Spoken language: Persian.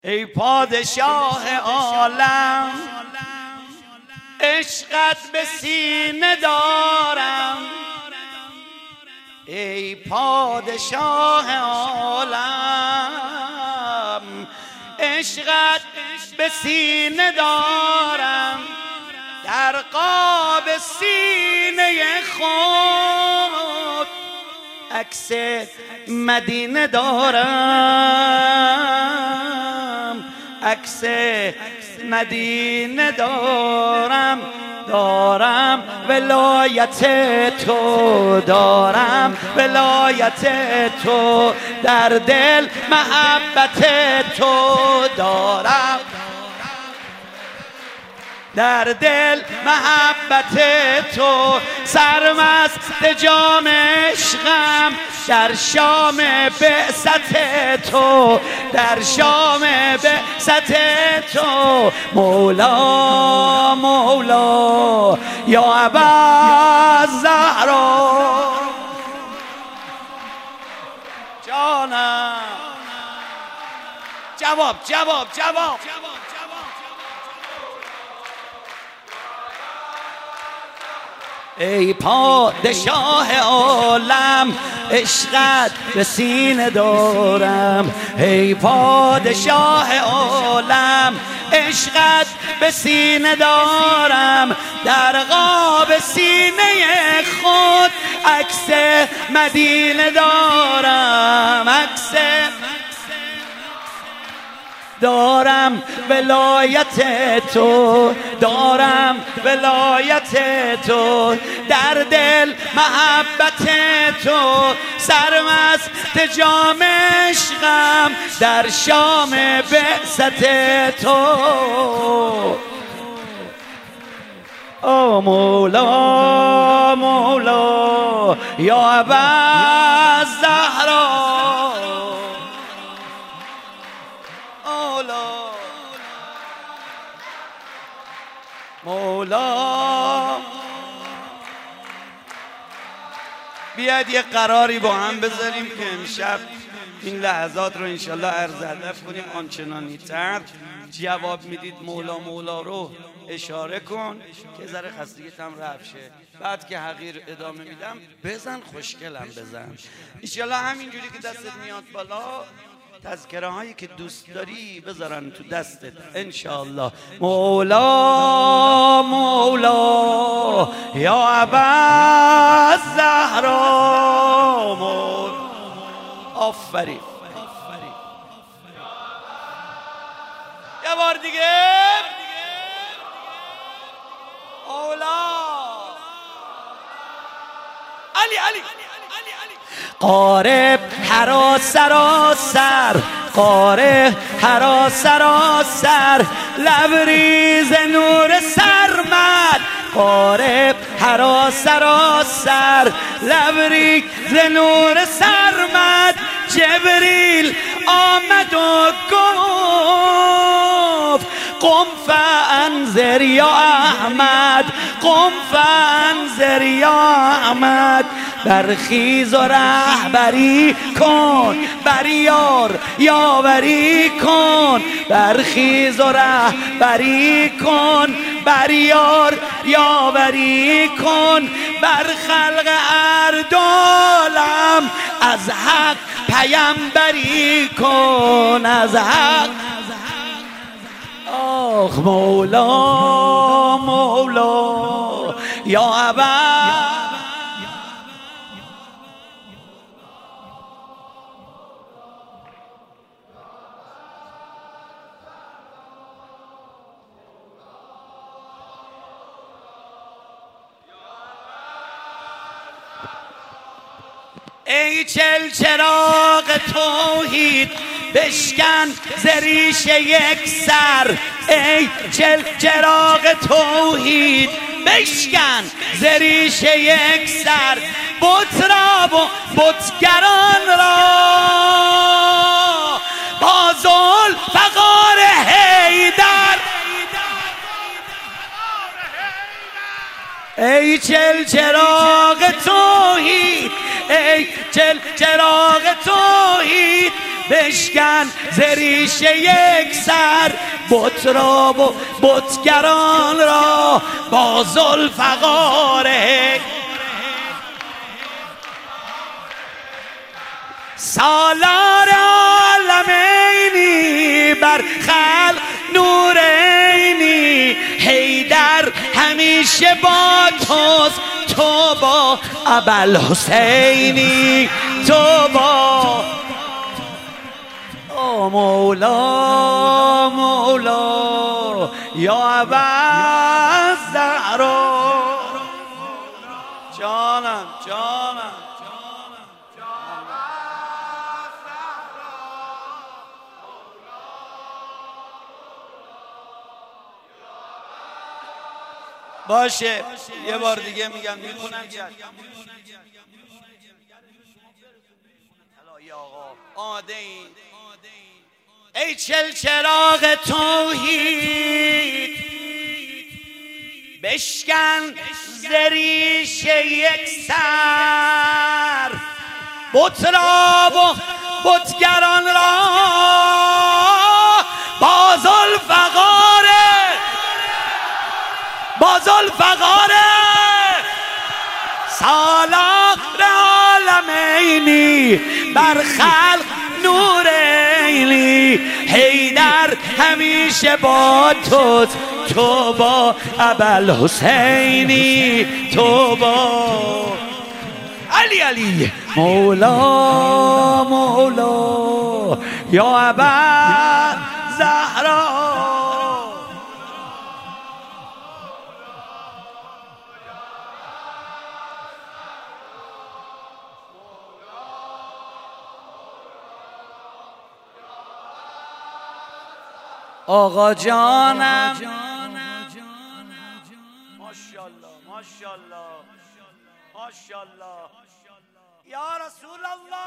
ای پادشاه عالم، عشقت به سینه دارم. ای پادشاه عالم، عشقت به سینه دارم. در قاب سینه خود عکس مدینه دارم، عکس مدینه دارم. دارم ولایت تو، دارم ولایت تو، در دل محبت تو دارم، در دل محبت تو. سرمست جام عشقم در شام بعثت تو، در شام بعثت تو. مولا مولا یا ابوالزهرا جانم. جواب جواب جواب. ای پادشاه عالم، عشقت به سینه دارم. ای پادشاه عالم، عشقت به سینه دارم. در قاب سینه خود عکس مدینه دارم، عکس دارم ولایت تو، دارم ولایت تو، در دل محبت تو. سرمست جام عشقم در شام بعثت تو. او مولا مولا یا ابوالزهرا مولا. بیاید یه قراری با هم بذاریم که امشب این لحظات رو انشالله عرض هدف کنیم. آنچنانی تر جواب میدید مولا مولا رو اشاره کن که ذره خستگیت هم رفت شه. بعد که حقیر ادامه میدم بزن خوشگلم بزن. انشالله همینجوری که دستت میاد بالا تذکره هایی که دوست داری بذارن تو دستت انشاءالله. مولا مولا یا ابوالزهرا مولا. آفرین. یه بار دیگه. مولا علی علی قارب هرا سراسر، قارب هرا سراسر، لبریز نور سرمد. قارب هرا سراسر، لبریز نور سرمد. جبریل آمد و گفت قم فانذر یا احمد، قم فانذر یا احمد. برخیز و رهبری کن، بریار یاوری کن. برخیز و رهبری کن، بریار یاوری کن. بر خلق اردالم از حق پیمبری کن، از حق. آخ مولا مولا یا ابا. ای چلچراغ توحید بشکن ز ریشه یک سر. ای چلچراغ توحید بشکن ز ریشه یک سر. بت را و بتگران را با ذوالفقار حیدر. ای چلچراغ توحید، ای چراغ توحید بشکن زریش یک سر، بت را و بتگران را با ذوالفقار سالار عالمینی بر خلق نورینی، حیدر همیشه با توست، تو با ابوالحسینی، تو با مولا مولا یا ابوالزهرا. جانم جانم باشه. یه بار دیگه میگم میخونم کرد. آماده این ای چل چراغ توحید، بشکن زریش یک سر، بت را و بتگران را با ذوالفقار سالار عالمینی بر خلق نورینی، حیدر همیشه با توست، تو با ابوالحسینی، تو با علی مولا مولا یا ابوالزهرا. آقا جانم ماشاءالله ماشاءالله ماشاءالله یا رسول الله.